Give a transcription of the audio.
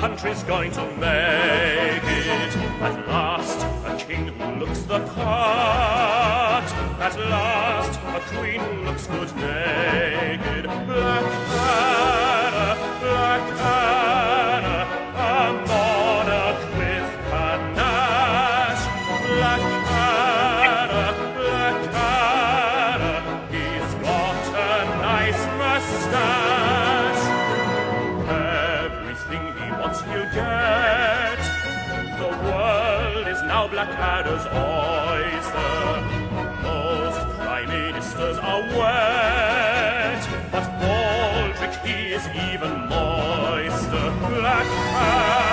country's going to make it. At last, a king who looks the part. At last, a queen who looks good naked. Black Anna, a monarch with panache. Black Anna, he's got a nice mustache. Everything he wants he'll get. The world is now Blackadder's oyster. Most prime ministers are wet, but Baldric he is even moister. Blackadder.